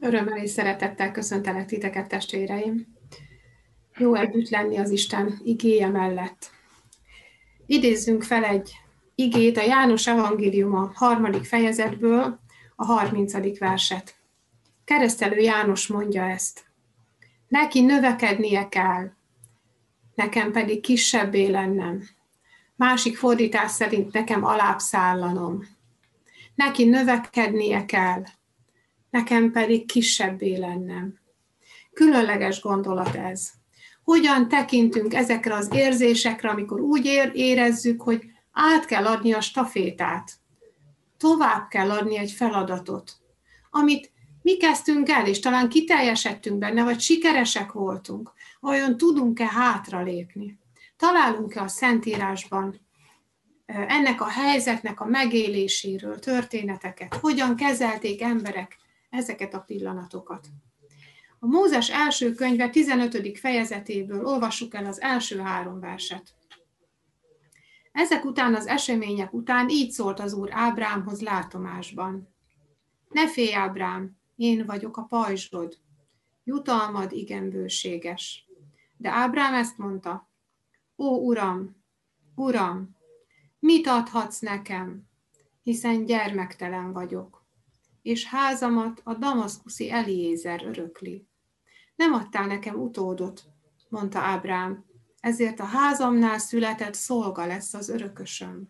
Örömmel és szeretettel köszöntelek titeket, testvéreim. Jó együtt lenni az Isten igéje mellett. Idézzünk fel egy igét a János Evangéliuma 3. fejezetből, a 30. verset. Keresztelő János mondja ezt. Neki növekednie kell, nekem pedig kisebbé lennem. Másik fordítás szerint nekem alább szállanom. Neki növekednie kell, nekem pedig kisebbé lennem. Különleges gondolat ez. Hogyan tekintünk ezekre az érzésekre, amikor úgy érezzük, hogy át kell adni a stafétát. Tovább kell adni egy feladatot, amit mi kezdtünk el, és talán kiteljesedtünk benne, vagy sikeresek voltunk. Vajon tudunk-e hátralépni? Találunk-e a Szentírásban ennek a helyzetnek a megéléséről történeteket? Hogyan kezelték emberek ezeket a pillanatokat? A Mózes első könyve 15. fejezetéből olvassuk el az első 3 verset. Ezek után, az események után így szólt az Úr Ábrámhoz látomásban. Ne félj, Ábrám, én vagyok a pajzsod. Jutalmad igen bőséges. De Ábrám ezt mondta. Ó, Uram, Uram, mit adhatsz nekem, hiszen gyermektelen vagyok, és házamat a damaszkuszi Eliézer örökli. Nem adtál nekem utódot, mondta Ábrám, ezért a házamnál született szolga lesz az örökösöm.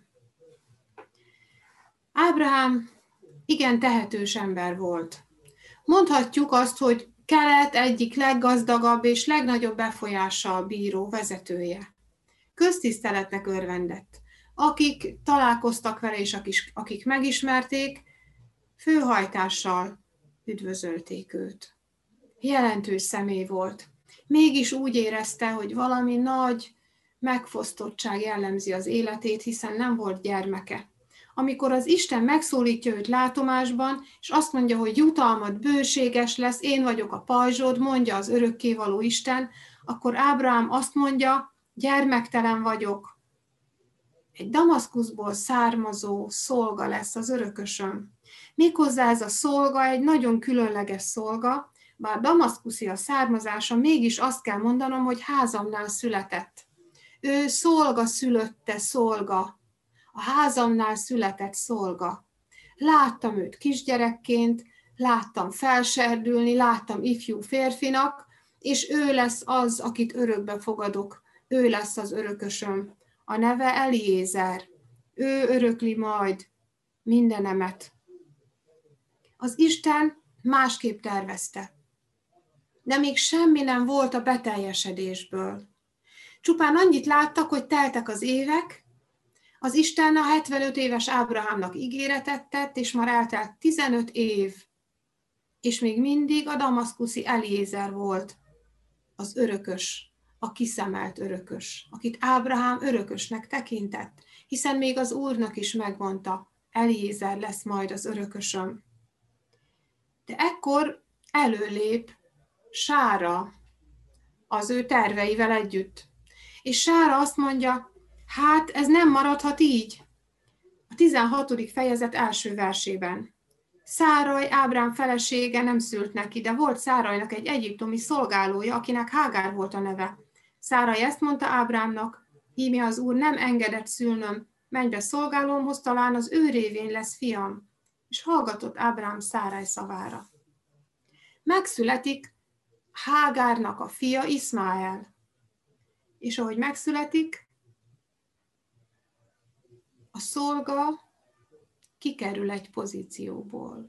Ábrám igen tehetős ember volt. Mondhatjuk azt, hogy Kelet egyik leggazdagabb és legnagyobb befolyással bíró vezetője. Köztiszteletnek örvendett. Akik találkoztak vele és akik megismerték, főhajtással üdvözölték őt. Jelentős személy volt. Mégis úgy érezte, hogy valami nagy megfosztottság jellemzi az életét, hiszen nem volt gyermeke. Amikor az Isten megszólítja őt látomásban, és azt mondja, hogy jutalmad bőséges lesz, én vagyok a pajzsod, mondja az örökkévaló Isten, akkor Ábrám azt mondja, gyermektelen vagyok. Egy Damaszkuszból származó szolga lesz az örökösöm. Méghozzá ez a szolga egy nagyon különleges szolga, bár damaszkuszi a származása, mégis azt kell mondanom, hogy házamnál született. Ő szolga szülötte szolga, a házamnál született szolga. Láttam őt kisgyerekként, láttam felserdülni, láttam ifjú férfinak, és ő lesz az, akit örökbe fogadok, ő lesz az örökösöm. A neve Eliézer, ő örökli majd mindenemet. Az Isten másképp tervezte. De még semmi nem volt a beteljesedésből. Csupán annyit láttak, hogy teltek az évek, az Isten a 75 éves Ábrahámnak ígéretet tett, és már eltelt 15 év, és még mindig a damaszkuszi Eliézer volt az örökös, a kiszemelt örökös, akit Ábrahám örökösnek tekintett, hiszen még az Úrnak is megmondta, Eliézer lesz majd az örökösöm. De ekkor előlép Sára az ő terveivel együtt. És Sára azt mondja, hát ez nem maradhat így. A 16. fejezet első versében. Száraj, Ábrám felesége nem szült neki, de volt Szárajnak egy egyiptomi szolgálója, akinek Hágár volt a neve. Száraj ezt mondta Ábrámnak, íme az Úr nem engedett szülnöm, menj be szolgálómhoz, talán az ő révén lesz fiam. És hallgatott Ábrám Száraj szavára. Megszületik Hágárnak a fia Iszmáel. És ahogy megszületik, a szolga kikerül egy pozícióból.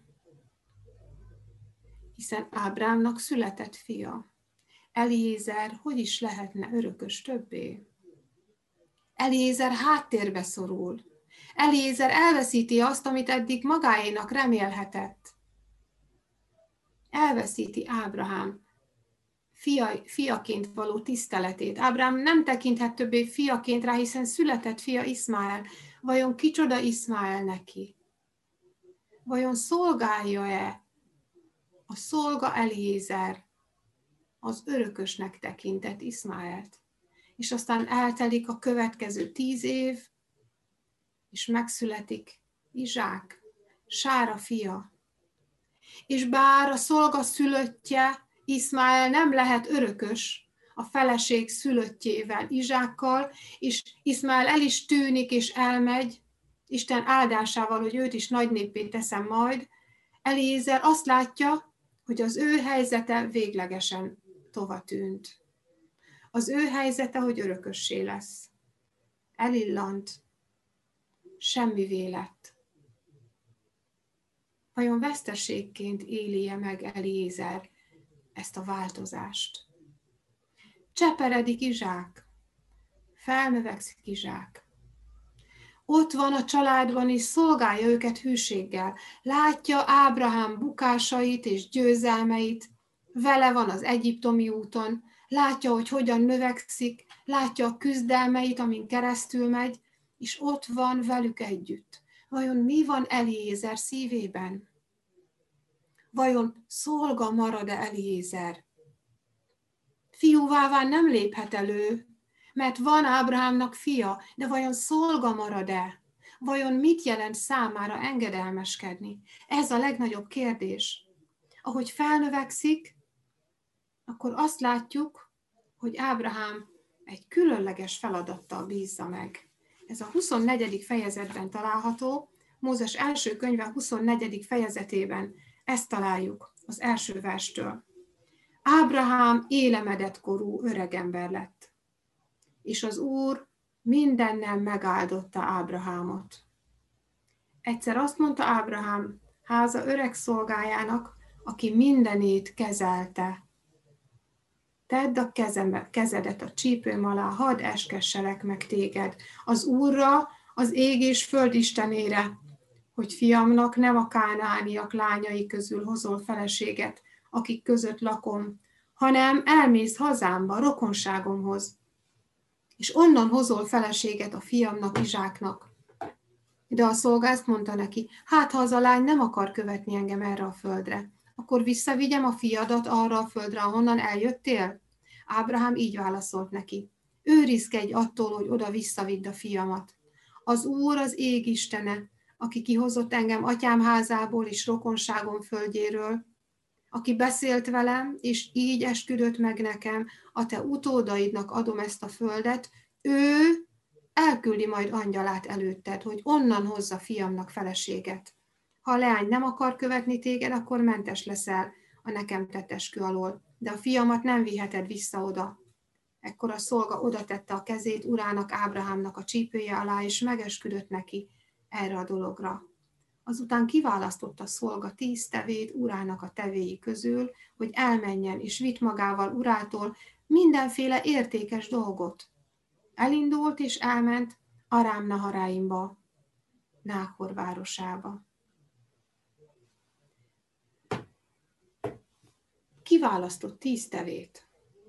Hiszen Ábrámnak született fia. Eliézer hogy is lehetne örökös többé? Eliézer háttérbe szorul. Eliézer elveszíti azt, amit eddig magáénak remélhetett. Elveszíti Ábrahám fiaként való tiszteletét. Ábrám nem tekinthet többé fiaként rá, hiszen született fia Iszmáel. Vajon kicsoda Iszmáel neki? Vajon szolgálja-e a szolga Eliézer az örökösnek tekintett Iszmáelt? És aztán eltelik a következő 10 év, és megszületik Izsák, Sára fia. És bár a szolga szülöttje, Iszmáel nem lehet örökös a feleség szülöttjével, Izsákkal, és Iszmáel el is tűnik és elmegy, Isten áldásával, hogy őt is nagy néppé teszem majd, Eliézer azt látja, hogy az ő helyzete véglegesen tovatűnt. Az ő helyzete, hogy örökössé lesz. Elillant, semmivé lett. Vajon veszteségként éli-e meg Eliézer ezt a változást? Cseperedik Izsák, felnövekszik Izsák. Ott van a családban és szolgálja őket hűséggel. Látja Ábrahám bukásait és győzelmeit, vele van az egyiptomi úton, látja, hogy hogyan növekszik, látja a küzdelmeit, amin keresztül megy, és ott van velük együtt. Vajon mi van Eliézer szívében? Vajon szolga marad-e Eliézer? Fiúvá nem léphet elő, mert van Ábrahámnak fia, de vajon szolga marad-e? Vajon mit jelent számára engedelmeskedni? Ez a legnagyobb kérdés. Ahogy felnövekszik, akkor azt látjuk, hogy Ábrahám egy különleges feladattal bízza meg. Ez a 24. fejezetben található, Mózes első könyve 24. fejezetében ezt találjuk az első verstől. Ábrahám élemedett korú öregember lett, és az Úr mindennel megáldotta Ábrahámot. Egyszer azt mondta Ábrahám háza öreg szolgájának, aki mindenét kezelte. Tedd a kezedet a csípőm alá, hadd eskesselek meg téged az Úrra, az ég és föld istenére, hogy fiamnak nem a kánaániak lányai közül hozol feleséget, akik között lakom, hanem elmész hazámba, rokonságomhoz, és onnan hozol feleséget a fiamnak, Izsáknak. De a szolga ezt mondta neki, hát ha az a lány nem akar követni engem erre a földre, akkor visszavigyem a fiadat arra a földre, ahonnan eljöttél? Ábrahám így válaszolt neki, őrizkedj attól, hogy oda visszavidd a fiamat. Az Úr az ég istene, aki kihozott engem atyám házából és rokonságom földjéről, aki beszélt velem, és így esküdött meg nekem, a te utódaidnak adom ezt a földet, ő elküldi majd angyalát előtted, hogy onnan hozza fiamnak feleséget. Ha a leány nem akar követni téged, akkor mentes leszel a nekem tett eskü alól, de a fiamat nem viheted vissza oda. Ekkor a szolga oda tette a kezét urának, Ábrahámnak a csípője alá, és megesküdött neki erre a dologra. Azután kiválasztotta a szolga 10 tevét urának a tevéi közül, hogy elmenjen, és vitt magával urától mindenféle értékes dolgot. Elindult és elment Arám Naharáimba, Náhor városába. Kiválasztott 10 tevét.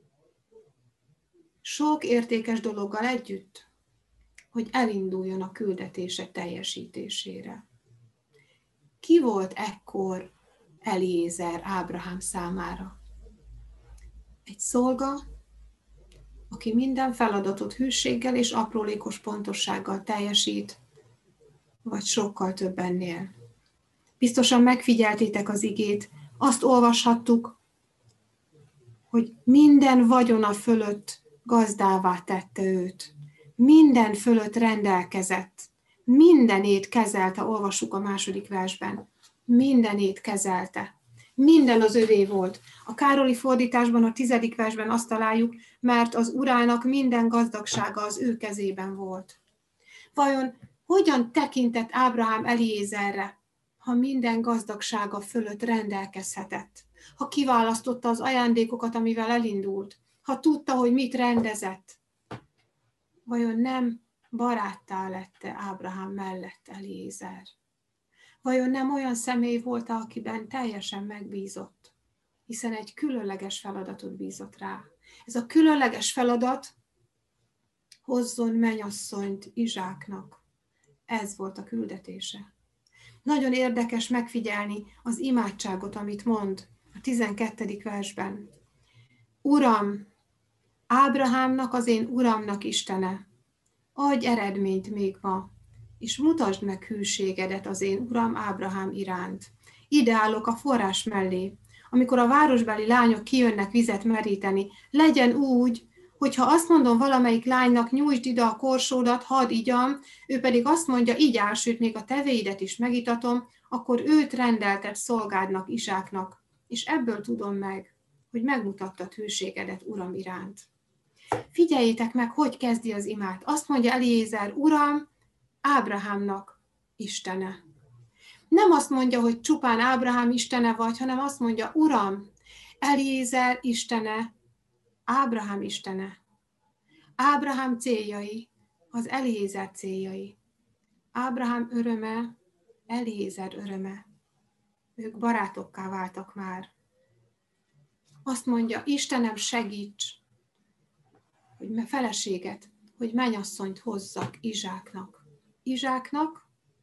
Sok értékes dologgal együtt, hogy elinduljon a küldetése teljesítésére. Ki volt ekkor Eliézer Ábrahám számára? Egy szolga, aki minden feladatot hűséggel és aprólékos pontossággal teljesít, vagy sokkal több ennél. Biztosan megfigyeltétek az igét, azt olvashattuk, hogy minden vagyona fölött gazdává tette őt, minden fölött rendelkezett, mindenét kezelte, olvassuk a 2. versben, mindenét kezelte, minden az övé volt. A Károli fordításban a 10. versben azt találjuk, mert az urának minden gazdagsága az ő kezében volt. Vajon hogyan tekintett Ábrahám Eliézerre, ha minden gazdagsága fölött rendelkezhetett? Ha kiválasztotta az ajándékokat, amivel elindult? Ha tudta, hogy mit rendezett? Vajon nem baráttá lett-e Ábrahám mellett Eliézer? Vajon nem olyan személy volt, akiben teljesen megbízott? Hiszen egy különleges feladatot bízott rá. Ez a különleges feladat hozzon mennyasszonyt Izsáknak. Ez volt a küldetése. Nagyon érdekes megfigyelni az imádságot, amit mond a 12. versben. Uram, Ábrahámnak az én Uramnak Istene, adj eredményt még ma, és mutasd meg hűségedet az én Uram Ábrahám iránt. ide állok a forrás mellé. Amikor a városbeli lányok kijönnek vizet meríteni, legyen úgy, hogyha azt mondom valamelyik lánynak, nyújtsd ide a korsódat, hadd igyam, ő pedig azt mondja, igyál, sőt, még a tevéidet is megitatom, akkor őt rendeltet szolgádnak, Izsáknak, és ebből tudom meg, hogy megmutattad hűségedet Uram iránt. Figyeljétek meg, hogy kezdi az imát. Azt mondja Eliézer, Uram, Ábrahámnak Istene. Nem azt mondja, hogy csupán Ábrahám istene vagy, hanem azt mondja, Uram, Eliézer istene, Ábrahám istene. Ábrahám céljai, az Eliézer céljai. Ábrahám öröme, Eliézer öröme. Ők barátokká váltak már. Azt mondja, Istenem, segíts, hogy feleséget, hogy mennyasszonyt hozzak Izsáknak. Izsáknak,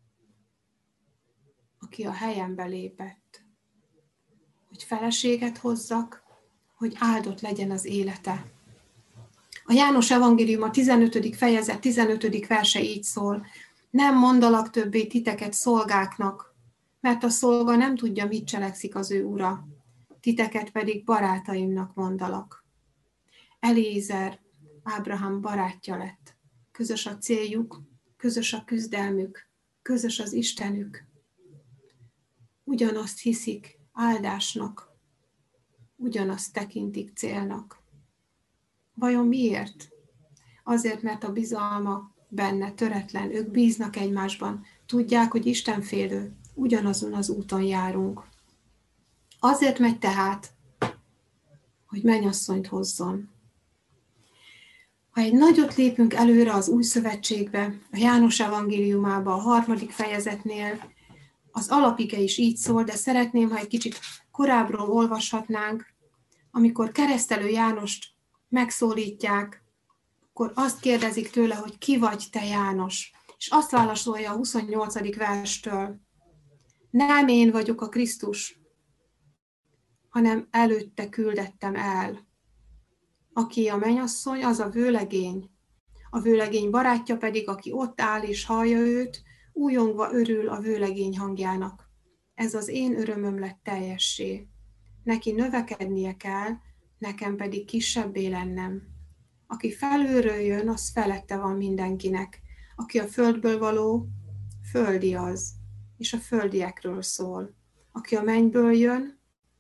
aki a helyembe lépett. Hogy feleséget hozzak, hogy áldott legyen az élete. A János evangélium a 15. fejezet 15. verse így szól. Nem mondalak többé titeket szolgáknak, mert a szolga nem tudja, mit cselekszik az ő ura. Titeket pedig barátaimnak mondalak. Eliézer Ábrahám barátja lett. Közös a céljuk, közös a küzdelmük, közös az Istenük. Ugyanazt hiszik áldásnak, ugyanazt tekintik célnak. Vajon miért? Azért, mert a bizalma benne töretlen, ők bíznak egymásban, tudják, hogy istenfélő, ugyanazon az úton járunk. Azért megy tehát, hogy mennyasszonyt hozzon. Ha egy nagyot lépünk előre az Új Szövetségbe, a János evangéliumába, a 3. fejezetnél, az alapige is így szól, de szeretném, ha egy kicsit korábbról olvashatnánk, amikor Keresztelő Jánost megszólítják, akkor azt kérdezik tőle, hogy ki vagy te, János? És azt válaszolja a 28. verstől, nem én vagyok a Krisztus, hanem előtte küldettem el. Aki a mennyasszony, az a vőlegény. A vőlegény barátja pedig, aki ott áll és hallja őt, újongva örül a vőlegény hangjának. Ez az én örömöm lett teljessé. Neki növekednie kell, nekem pedig kisebbé lennem. Aki felülről jön, az felette van mindenkinek. Aki a földből való, földi az, és a földiekről szól. Aki a mennyből jön,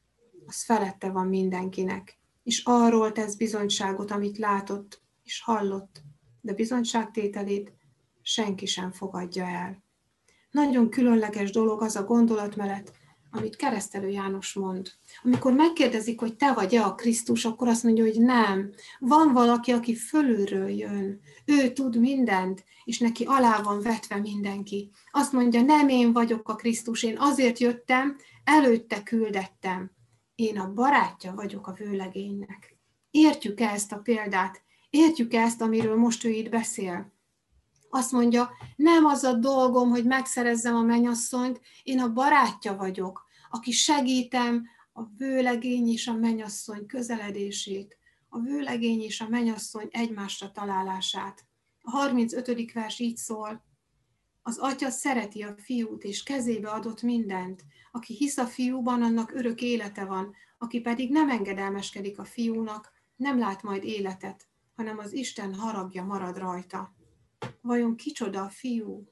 az felette van mindenkinek. És arról tesz bizonyságot, amit látott és hallott, de bizonyságtételét senki sem fogadja el. Nagyon különleges dolog az a gondolatmenet, amit Keresztelő János mond. Amikor megkérdezik, hogy te vagy-e a Krisztus, akkor azt mondja, hogy nem. Van valaki, aki fölülről jön. Ő tud mindent, és neki alá van vetve mindenki. Azt mondja, nem én vagyok a Krisztus, én azért jöttem, előtte küldettem. Én a barátja vagyok a vőlegénynek. Értjük-e ezt a példát? Értjük-e ezt, amiről most ő itt beszél? Azt mondja, nem az a dolgom, hogy megszerezzem a mennyasszonyt, én a barátja vagyok, aki segítem a vőlegény és a mennyasszony közeledését, a vőlegény és a mennyasszony egymásra találását. A 35. vers így szól, az atya szereti a fiút, és kezébe adott mindent. Aki hisz a fiúban, annak örök élete van, aki pedig nem engedelmeskedik a fiúnak, nem lát majd életet, hanem az Isten haragja marad rajta. Vajon kicsoda a fiú?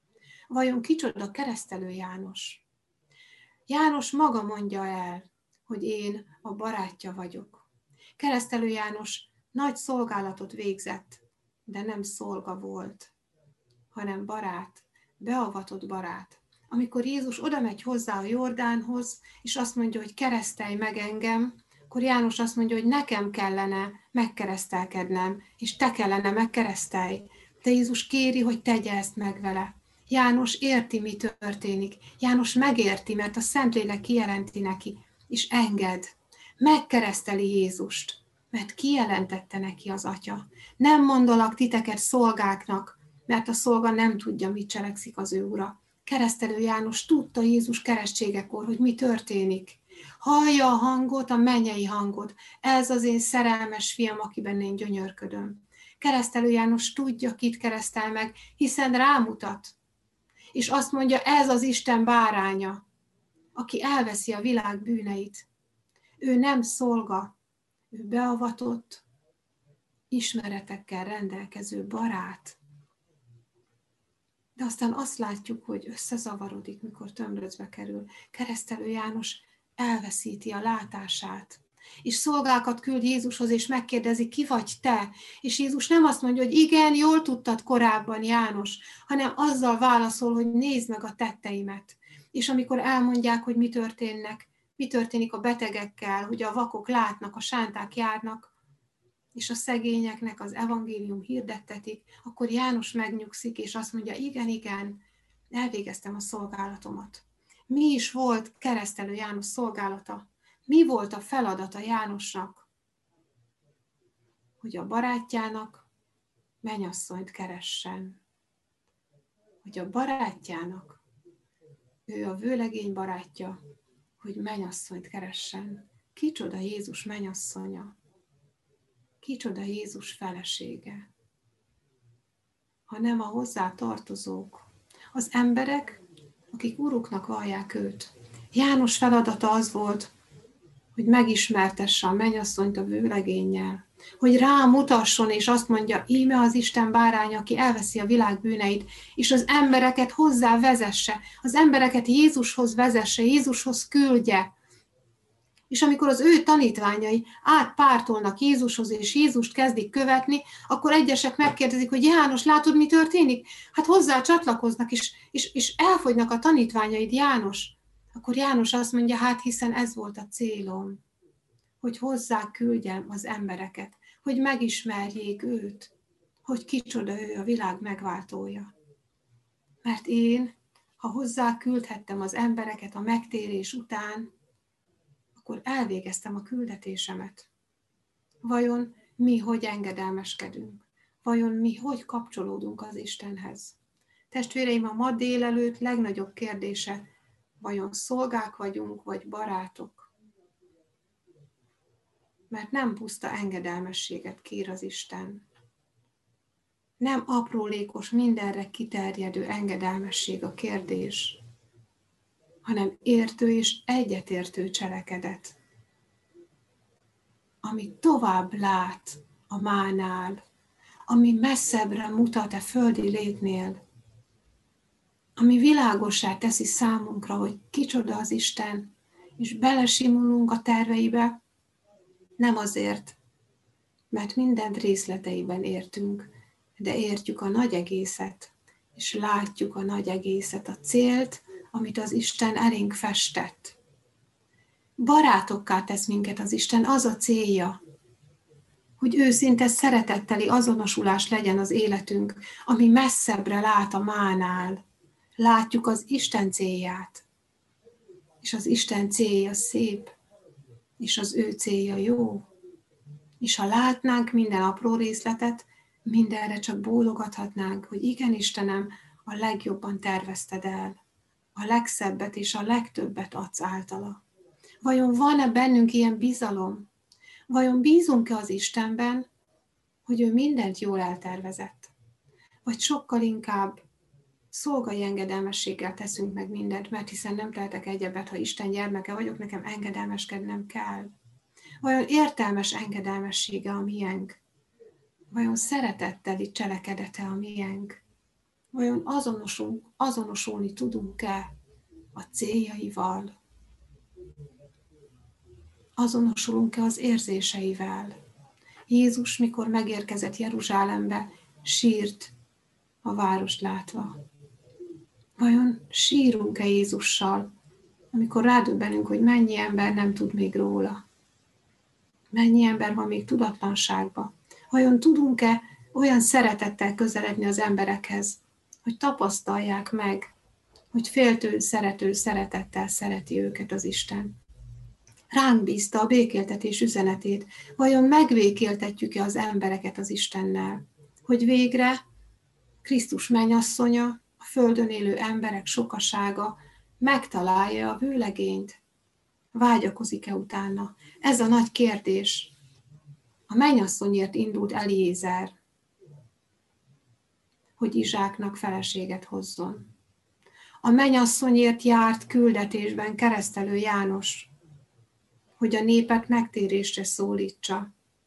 Vajon kicsoda Keresztelő János? János maga mondja el, hogy én a barátja vagyok. Keresztelő János nagy szolgálatot végzett, de nem szolga volt, hanem barát, beavatott barát. Amikor Jézus odamegy hozzá a Jordánhoz, és azt mondja, hogy keresztelj meg engem, akkor János azt mondja, hogy nekem kellene megkeresztelkednem, és te kellene megkeresztelj. De Jézus kéri, hogy tegye ezt meg vele. János érti, mi történik. János megérti, mert a Szentlélek kijelenti neki, és enged. Megkereszteli Jézust, mert kijelentette neki az Atya. Nem mondolak titeket szolgáknak, mert a szolga nem tudja, mit cselekszik az ő ura. Keresztelő János tudta Jézus keresztségekor, hogy mi történik. Hallja a hangot, a mennyei hangot. Ez az én szerelmes fiam, akiben én gyönyörködöm. Keresztelő János tudja, kit keresztel meg, hiszen rámutat. És azt mondja, ez az Isten báránya, aki elveszi a világ bűneit. Ő nem szolga, ő beavatott, ismeretekkel rendelkező barát. De aztán azt látjuk, hogy összezavarodik, mikor tömrözbe kerül. Keresztelő János elveszíti a látását. És szolgákat küld Jézushoz, és megkérdezi, ki vagy te? És Jézus nem azt mondja, hogy igen, jól tudtad korábban, János, hanem azzal válaszol, hogy nézd meg a tetteimet. És amikor elmondják, hogy mi történik a betegekkel, hogy a vakok látnak, a sánták járnak, és a szegényeknek az evangélium hirdettetik, akkor János megnyugszik, és azt mondja, igen, elvégeztem a szolgálatomat. Mi is volt keresztelő János szolgálata? Mi volt a feladata Jánosnak? Hogy a barátjának mennyasszonyt keressen. Hogy a barátjának, ő a vőlegény barátja, hogy mennyasszonyt keressen. Kicsoda Jézus mennyasszonya? Kicsoda Jézus felesége, hanem a hozzá tartozók, az emberek, akik uruknak vallják őt. János feladata az volt, hogy megismertesse a mennyasszonyt a vőlegénnyel, hogy rámutasson, és azt mondja, íme az Isten báránya, aki elveszi a világ bűneit, és az embereket hozzá vezesse, az embereket Jézushoz vezesse, Jézushoz küldje. És amikor az ő tanítványai átpártolnak Jézushoz, és Jézust kezdik követni, akkor egyesek megkérdezik, hogy János, látod, mi történik? Hát hozzá csatlakoznak, és elfogynak a tanítványaid, János. Akkor János azt mondja, hát hiszen ez volt a célom, hogy hozzá küldjem az embereket, hogy megismerjék őt, hogy kicsoda ő a világ megváltója. Mert én, ha hozzá küldhettem az embereket a megtérés után, akkor elvégeztem a küldetésemet. Vajon mi hogy engedelmeskedünk? Vajon mi hogy kapcsolódunk az Istenhez? Testvéreim, a ma délelőtt legnagyobb kérdése, vajon szolgák vagyunk, vagy barátok? Mert nem puszta engedelmességet kér az Isten. Nem aprólékos, mindenre kiterjedő engedelmesség a kérdés, hanem értő és egyetértő cselekedet, ami tovább lát a mánál, ami messzebbre mutat a földi létnél, ami világossá teszi számunkra, hogy kicsoda az Isten, és belesimulunk a terveibe, nem azért, mert mindent részleteiben értünk, de értjük a nagy egészet, és látjuk a nagy egészet, a célt, amit az Isten elénk festett. Barátokká tesz minket az Isten, az a célja, hogy őszinte szeretetteli azonosulás legyen az életünk, ami messzebbre lát a mánál. Látjuk az Isten célját, és az Isten célja szép, és az ő célja jó. És ha látnánk minden apró részletet, mindenre csak bólogathatnánk, hogy igen, Istenem, a legjobban tervezted el, a legszebbet és a legtöbbet adsz általa. Vajon van-e bennünk ilyen bizalom? Vajon bízunk-e az Istenben, hogy ő mindent jól eltervezett? Vagy sokkal inkább szolgai engedelmességgel teszünk meg mindent, mert hiszen nem tehetek egyebet, ha Isten gyermeke vagyok, nekem engedelmeskednem kell. Vajon értelmes engedelmessége a miénk? Vajon szeretetteli cselekedete a miénk? Vajon azonosulni tudunk-e a céljaival? Azonosulunk-e az érzéseivel? Jézus, mikor megérkezett Jeruzsálembe, sírt a várost látva. Vajon sírunk-e Jézussal, amikor rádöbbenünk, hogy mennyi ember nem tud még róla? Mennyi ember van még tudatlanságban? Vajon tudunk-e olyan szeretettel közeledni az emberekhez, hogy tapasztalják meg, hogy féltő, szerető szeretettel szereti őket az Isten? Ránk bízta a békéltetés üzenetét. Vajon megbékéltetjük-e az embereket az Istennel? Hogy végre Krisztus mennyasszonya, a földön élő emberek sokasága megtalálja a vőlegényt? Vágyakozik-e utána? Ez a nagy kérdés. A mennyasszonyért indult Eliézer, hogy Izsáknak feleséget hozzon. A mennyasszonyért járt küldetésben keresztelő János, hogy a népet megtérésre szólítsa.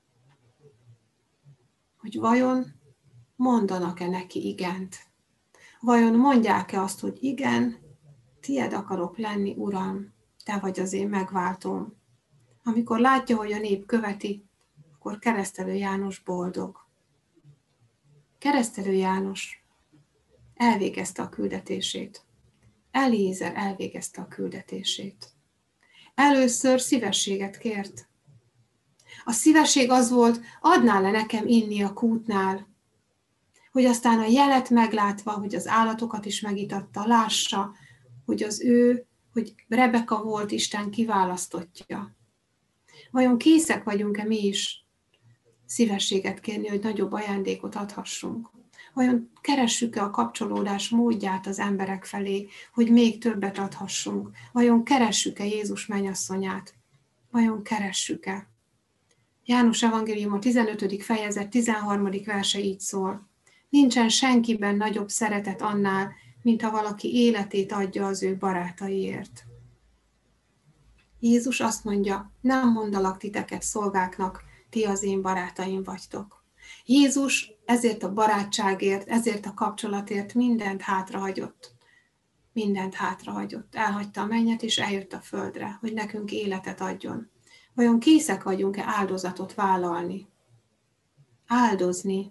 Hogy vajon mondanak-e neki igent? Vajon mondják-e azt, hogy igen, tied akarok lenni, Uram, te vagy az én megváltóm. Amikor látja, hogy a nép követi, akkor keresztelő János boldog. Keresztelő János elvégezte a küldetését. Eliézer elvégezte a küldetését. Először szívességet kért. A szívesség az volt, adnál le nekem inni a kútnál, hogy aztán a jelet meglátva, hogy az állatokat is megitatta, lássa, hogy hogy Rebeka volt Isten kiválasztottja. Vajon készek vagyunk-e mi is szívességet kérni, hogy nagyobb ajándékot adhassunk? Vajon keressük-e a kapcsolódás módját az emberek felé, hogy még többet adhassunk? Vajon keressük-e Jézus mennyasszonyát? Vajon keressük-e? János evangélium a 15. fejezet 13. verse így szól. Nincsen senkiben nagyobb szeretet annál, mint ha valaki életét adja az ő barátaiért. Jézus azt mondja, nem mondalak titeket szolgáknak, ti az én barátaim vagytok. Jézus ezért a barátságért, ezért a kapcsolatért mindent hátrahagyott. Mindent hátrahagyott. Elhagyta a mennyet, és eljött a földre, hogy nekünk életet adjon. Vajon készek vagyunk-e áldozatot vállalni? Áldozni,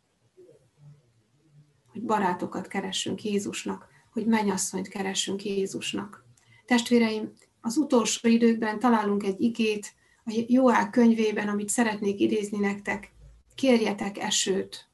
hogy barátokat keressünk Jézusnak, hogy mennyasszonyt keressünk Jézusnak. Testvéreim, az utolsó időkben találunk egy igét a Jóel könyvében, amit szeretnék idézni nektek. Kérjetek esőt.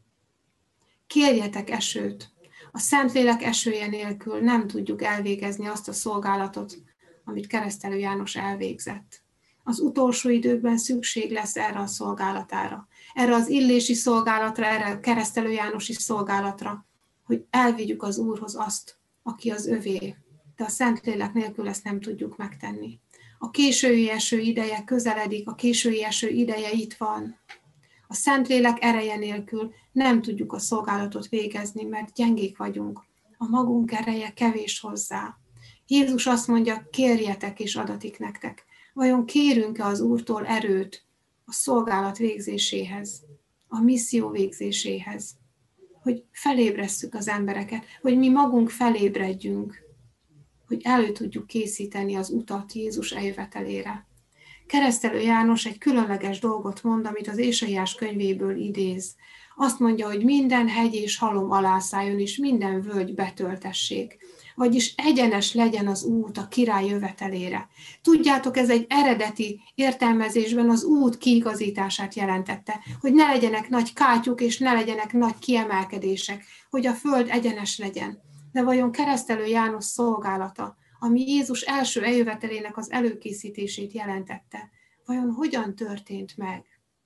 Kérjetek esőt. A Szentlélek esője nélkül nem tudjuk elvégezni azt a szolgálatot, amit keresztelő János elvégzett. Az utolsó időkben szükség lesz erre a szolgálatára, erre az illési szolgálatra, erre a keresztelő Jánosi szolgálatra, hogy elvigyük az Úrhoz azt, aki az övé. De a Szentlélek nélkül ezt nem tudjuk megtenni. A késői eső ideje közeledik, a késői eső ideje itt van. A Szentlélek ereje nélkül nem tudjuk a szolgálatot végezni, mert gyengék vagyunk. A magunk ereje kevés hozzá. Jézus azt mondja, kérjetek és adatik nektek. Vajon kérünk-e az Úrtól erőt a szolgálat végzéséhez, a misszió végzéséhez, hogy felébresszük az embereket, hogy mi magunk felébredjünk, hogy elő tudjuk készíteni az utat Jézus eljövetelére. Keresztelő János egy különleges dolgot mond, amit az Ézsaiás könyvéből idéz. Azt mondja, hogy minden hegy és halom alá szálljon, és minden völgy betöltessék. Vagyis egyenes legyen az út a király jövetelére. Tudjátok, ez egy eredeti értelmezésben az út kiigazítását jelentette, hogy ne legyenek nagy kátyuk, és ne legyenek nagy kiemelkedések, hogy a föld egyenes legyen. De vajon keresztelő János szolgálata, ami Jézus első eljövetelének az előkészítését jelentette, vajon hogyan történt meg?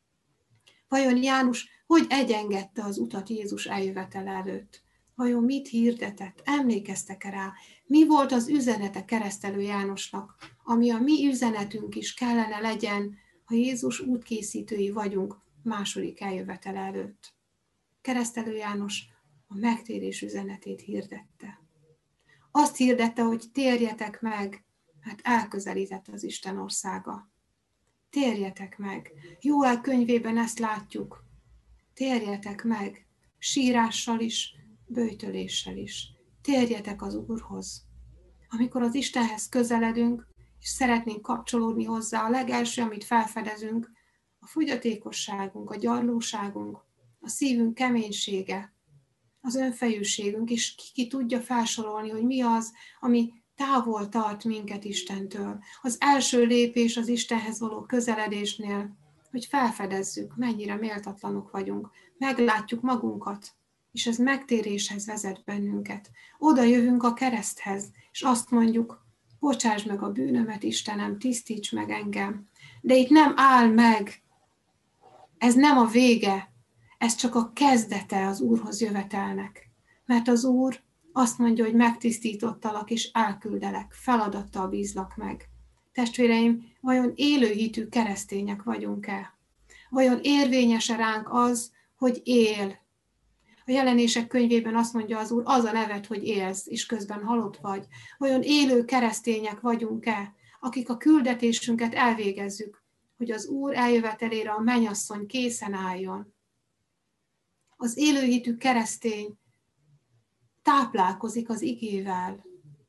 Vajon János hogy egyengedte az utat Jézus eljövetele előtt? Vajon mit hirdetett? Emlékeztek-e rá? Mi volt az üzenete keresztelő Jánosnak, ami a mi üzenetünk is kellene legyen, ha Jézus útkészítői vagyunk második eljövetele előtt? Keresztelő János a megtérés üzenetét hirdette. Azt hirdette, hogy térjetek meg, hát elközelített az Isten országa. Térjetek meg. Jóel könyvében ezt látjuk. Térjetek meg, sírással is, böjtöléssel is. Térjetek az Úrhoz. Amikor az Istenhez közeledünk, és szeretnénk kapcsolódni hozzá, a legelső, amit felfedezünk, a fogyatékosságunk, a gyarlóságunk, a szívünk keménysége, az önfejűségünk, és ki tudja felsorolni, hogy mi az, ami távol tart minket Istentől. Az első lépés az Istenhez való közeledésnél, hogy felfedezzük, mennyire méltatlanok vagyunk, meglátjuk magunkat, és ez megtéréshez vezet bennünket. Oda jövünk a kereszthez, és azt mondjuk, bocsáss meg a bűnömet, Istenem, tisztíts meg engem. De itt nem áll meg, ez nem a vége, ez csak a kezdete az Úrhoz jövetelnek. Mert az Úr azt mondja, hogy megtisztítottalak és elküldelek, feladattal bízlak meg. Testvéreim, vajon élő hitű keresztények vagyunk-e? Vajon érvényes-e ránk az, hogy él? A Jelenések könyvében azt mondja az Úr, az a neved, hogy élsz, és közben halott vagy. Vajon élő keresztények vagyunk-e, akik a küldetésünket elvégezzük, hogy az Úr eljövetelére a mennyasszony készen álljon? Az élőhitű keresztény táplálkozik az igével.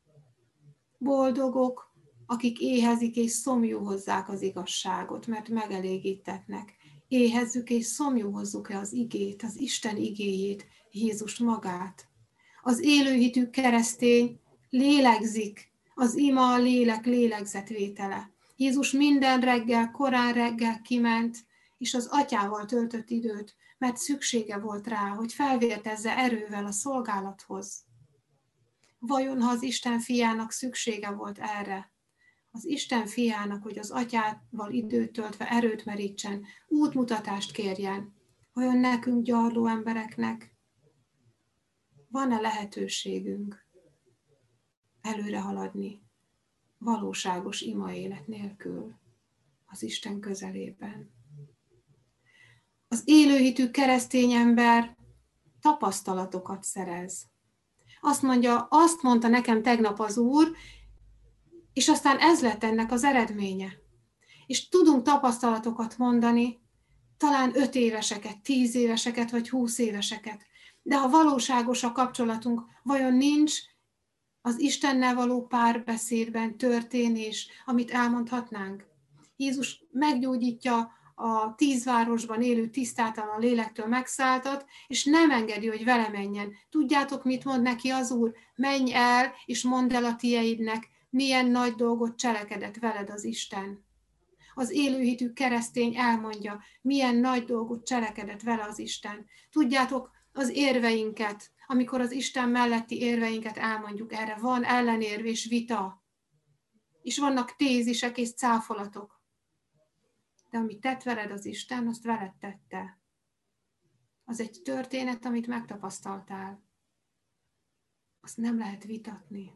Boldogok, akik éhezik és szomjú hozzák az igazságot, mert megelégítetnek. Éhezzük és szomjú hozzuk-e az igét, az Isten igéjét, Jézus magát. Az élőhitű keresztény lélegzik, az ima a lélek lélegzetvétele. Jézus minden reggel, korán reggel kiment, és az atyával töltött időt, mert szüksége volt rá, hogy felvértezze erővel a szolgálathoz. Vajon, ha az Isten fiának szüksége volt erre, az Isten fiának, hogy az atyával időt töltve erőt merítsen, útmutatást kérjen, vajon nekünk, gyarló embereknek van-e lehetőségünk előre haladni valóságos imaélet nélkül az Isten közelében? Az élőhitű keresztény ember tapasztalatokat szerez. Azt mondta nekem tegnap az Úr, és aztán ez lett ennek az eredménye. És tudunk tapasztalatokat mondani, talán 5 éveseket, 10 éveseket, vagy 20 éveseket. De ha valóságos a kapcsolatunk, vajon nincs az Istennel való párbeszédben történés, amit elmondhatnánk? Jézus meggyógyítja a 10 városban élő tisztátalan lélektől megszálltat, és nem engedi, hogy vele menjen. Tudjátok, mit mond neki az Úr? Menj el, és mondd el a tieidnek, milyen nagy dolgot cselekedett veled az Isten. Az élőhitű keresztény elmondja, milyen nagy dolgot cselekedett vele az Isten. Tudjátok, az érveinket, amikor az Isten melletti érveinket elmondjuk, erre van ellenérv és vita. És vannak tézisek és cáfolatok. De amit tett veled az Isten, azt veled tette. Az egy történet, amit megtapasztaltál. Azt nem lehet vitatni.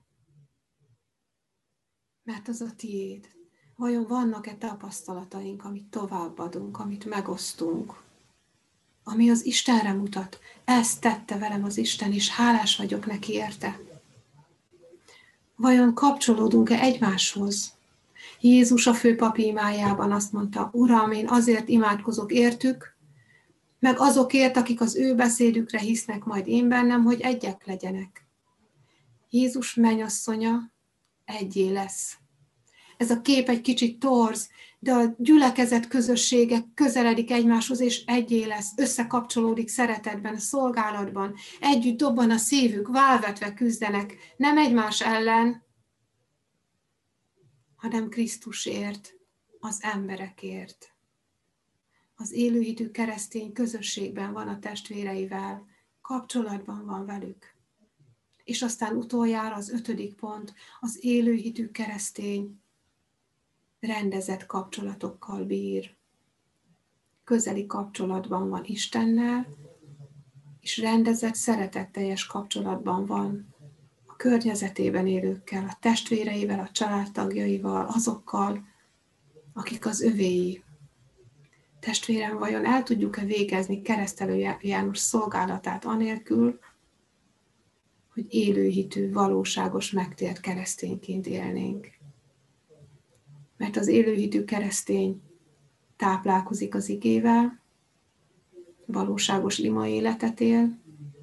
Mert az a tiéd. Vajon vannak-e tapasztalataink, amit továbbadunk, amit megosztunk, ami az Istenre mutat? Ezt tette velem az Isten, és hálás vagyok neki érte. Vajon kapcsolódunk-e egymáshoz? Jézus a főpapi imájában azt mondta, Uram, én azért imádkozok értük, meg azokért, akik az ő beszédükre hisznek majd én bennem, hogy egyek legyenek. Jézus mennyasszonya egyé lesz. Ez a kép egy kicsit torz, de a gyülekezet közössége közeledik egymáshoz, és egyé lesz, összekapcsolódik szeretetben, szolgálatban, együtt dobban a szívük, válvetve küzdenek, nem egymás ellen, hanem Krisztusért, az emberekért. Az élőhitű keresztény közösségben van a testvéreivel, kapcsolatban van velük. És aztán utoljára az 5. pont, az élőhitű keresztény rendezett kapcsolatokkal bír. Közeli kapcsolatban van Istennel, és rendezett, szeretetteljes kapcsolatban van a környezetében élőkkel, a testvéreivel, a családtagjaival, azokkal, akik az övéi. Testvérem, vajon el tudjuk-e végezni Keresztelő János szolgálatát anélkül, hogy élőhitű, valóságos, megtért keresztényként élnénk? Mert az élőhitű keresztény táplálkozik az igével, valóságos ima életet él,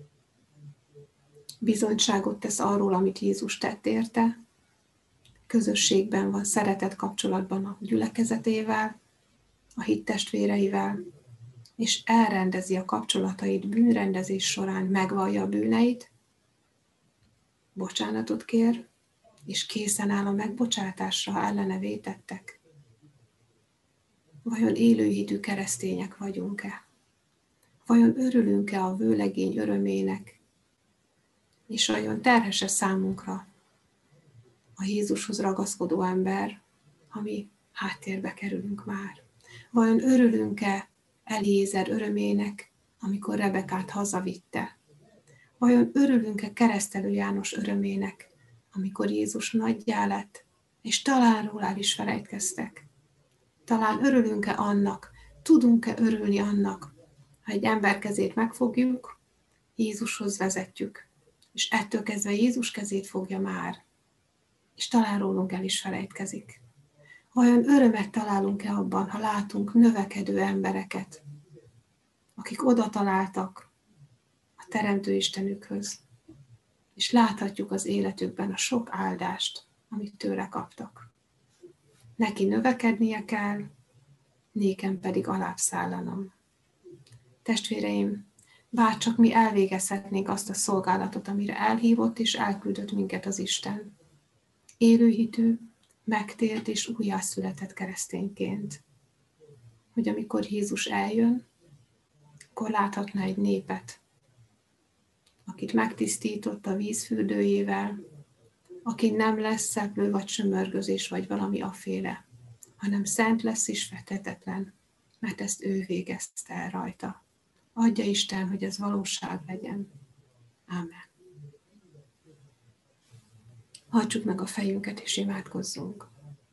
bizonyságot tesz arról, amit Jézus tett érte, közösségben van, szeretett kapcsolatban a gyülekezetével, a hittestvéreivel, és elrendezi a kapcsolatait bűnrendezés során, megvallja a bűneit, bocsánatot kér, és készen áll a megbocsátásra, ha ellene vétettek. Vajon élőhitű keresztények vagyunk-e? Vajon örülünk-e a vőlegény örömének? És vajon terhes-e számunkra a Jézushoz ragaszkodó ember, ha mi háttérbe kerülünk már? Vajon örülünk-e Eliézer örömének, amikor Rebekát hazavitte? Vajon örülünk-e Keresztelő János örömének, amikor Jézus nagyjá lett, és talán róla is felejtkeztek? Talán örülünk-e annak, tudunk-e örülni annak, ha egy ember kezét megfogjuk, Jézushoz vezetjük, és ettől kezdve Jézus kezét fogja már, és talán rólunk el is felejtkezik. Vajon örömet találunk-e abban, ha látunk növekedő embereket, akik oda találtak a Teremtő Istenükhöz, és láthatjuk az életükben a sok áldást, amit tőle kaptak. Neki növekednie kell, nékem pedig alább szállanom. Testvéreim, bárcsak mi elvégezhetnénk azt a szolgálatot, amire elhívott és elküldött minket az Isten. Élőhitű, megtért és újjászületett keresztényként. Hogy amikor Jézus eljön, akkor láthatna egy népet, akit megtisztított a vízfürdőjével, aki nem lesz szeplő vagy sömörgözés vagy valami afféle, hanem szent lesz és fethetetlen, mert ezt ő végezte el rajta. Adja Isten, hogy ez valóság legyen. Ámen. Hajtsuk meg a fejünket és imádkozzunk.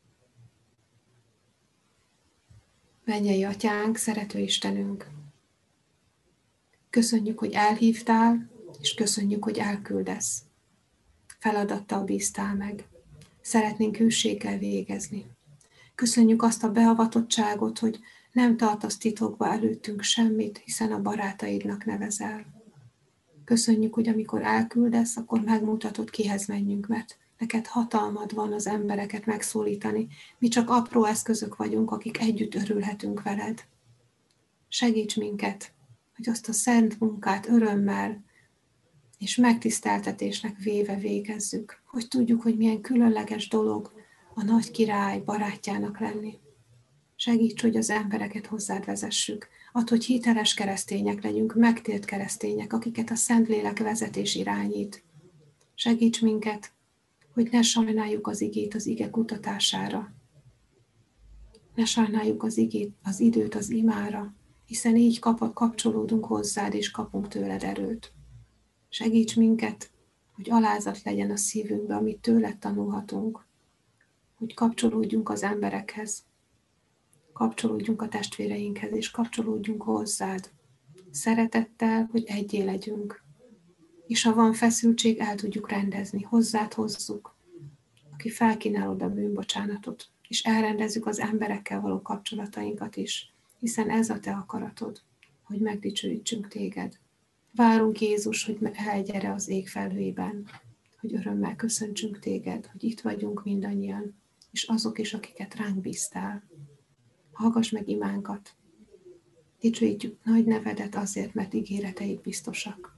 Mennyei Atyánk, szerető Istenünk, köszönjük, hogy elhívtál, és köszönjük, hogy elküldesz. Feladattal bíztál meg. Szeretnénk hűséggel végezni. Köszönjük azt a beavatottságot, hogy nem tartasz titokba előttünk semmit, hiszen a barátaidnak nevezel. Köszönjük, hogy amikor elküldesz, akkor megmutatod, kihez menjünk, mert neked hatalmad van az embereket megszólítani. Mi csak apró eszközök vagyunk, akik együtt örülhetünk veled. Segíts minket, hogy azt a szent munkát örömmel és megtiszteltetésnek véve végezzük, hogy tudjuk, hogy milyen különleges dolog a nagy király barátjának lenni. Segíts, hogy az embereket hozzád vezessük, add, hogy hiteles keresztények legyünk, megtért keresztények, akiket a Szentlélek vezetés irányít. Segíts minket, hogy ne sajnáljuk az igét az ige kutatására. Ne sajnáljuk az időt az imára, hiszen így kapcsolódunk hozzád és kapunk tőled erőt. Segíts minket, hogy alázat legyen a szívünkbe, amit tőled tanulhatunk, hogy kapcsolódjunk az emberekhez, kapcsolódjunk a testvéreinkhez, és kapcsolódjunk hozzád. Szeretettel, hogy egyé legyünk. És ha van feszültség, el tudjuk rendezni, hozzád hozzuk, aki felkínálod a bűnbocsánatot, és elrendezzük az emberekkel való kapcsolatainkat is, hiszen ez a te akaratod, hogy megdicsőítsünk téged. Várunk, Jézus, hogy elgyere az ég felhőiben, hogy örömmel köszöntsünk téged, hogy itt vagyunk mindannyian, és azok is, akiket ránk bíztál. Hallgass meg imánkat. Dicsőítjük nagy nevedet azért, mert ígéreteid biztosak.